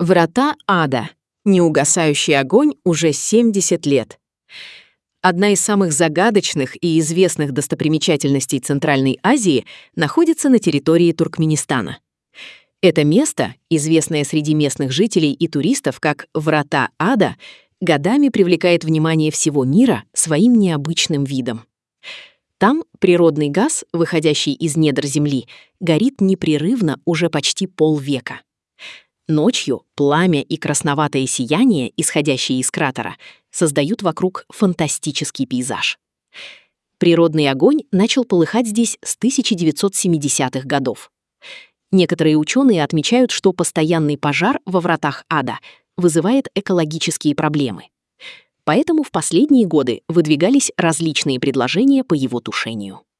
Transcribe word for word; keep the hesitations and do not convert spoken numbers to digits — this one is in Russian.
Врата ада. Неугасающий огонь уже семьдесят лет. Одна из самых загадочных и известных достопримечательностей Центральной Азии находится на территории Туркменистана. Это место, известное среди местных жителей и туристов как «Врата ада», годами привлекает внимание всего мира своим необычным видом. Там природный газ, выходящий из недр Земли, горит непрерывно уже почти полвека. Ночью пламя и красноватое сияние, исходящие из кратера, создают вокруг фантастический пейзаж. Природный огонь начал полыхать здесь с тысяча девятьсот семидесятых годов. Некоторые ученые отмечают, что постоянный пожар во вратах ада вызывает экологические проблемы. Поэтому в последние годы выдвигались различные предложения по его тушению.